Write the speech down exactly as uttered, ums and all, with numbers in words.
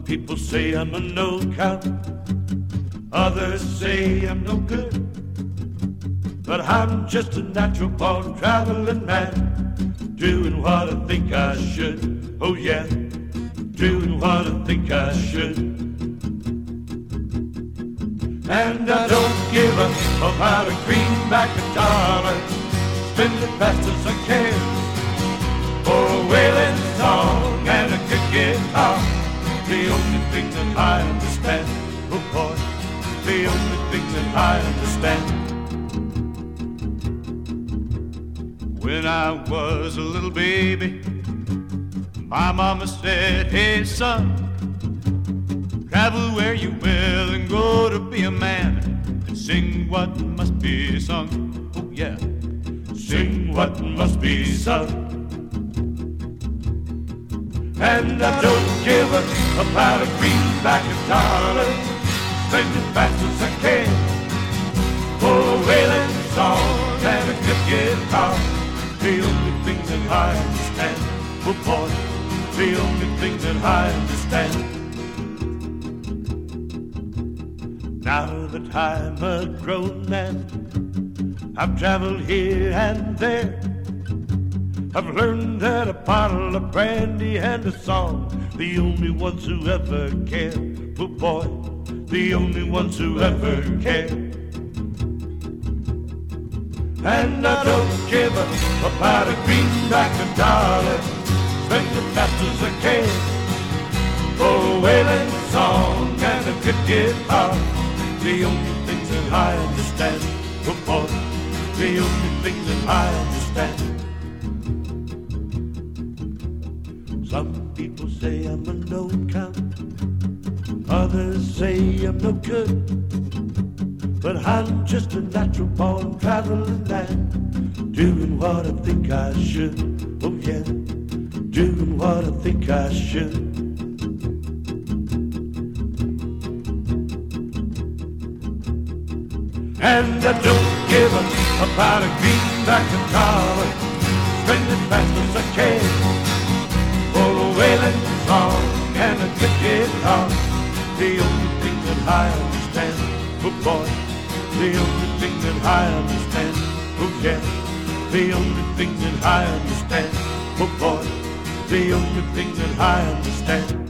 people say I'm a no-count, others say I'm no good, but I'm just a natural born traveling man, doing what I think I should. Oh yeah, doing what I think I should. And I don't give a about a greenback, a dollar, spend it fast as I can for a wailing song and a good guitar. The only thing that I understand, oh boy, the only thing that I understand. When I was a little baby, my mama said, hey son, travel where you will and grow to be a man, and sing what must be sung. Oh yeah, sing what must be sung. And I don't give a about a greenback, a dollar, spend it fast as I can for a wailing song and a good guitar. The only thing that I understand, oh boy, the only thing that I understand. Now that I'm a grown man, I've traveled here and there. I've learned that a bottle of brandy and a song, the only ones who ever care, oh boy, the only ones who ever care. And I don't give a about a greenback, a dollar, spend it fast as I can for a wailing song and a good guitar. The only thing that I understand, oh boy, the only thing that I understand. Some people say I'm a no-count, others say I'm no good, but I'm just a natural born traveling man, doing what I think I should. Oh yeah, doing what I think I should. And I don't give a about a greenback, a dollar, spend it fast as I can for a wailing song and a good guitar. The only thing that I understand, oh boy, the only thing that I understand, oh yeah, the only thing that I understand, oh boy, the only thing that I understand.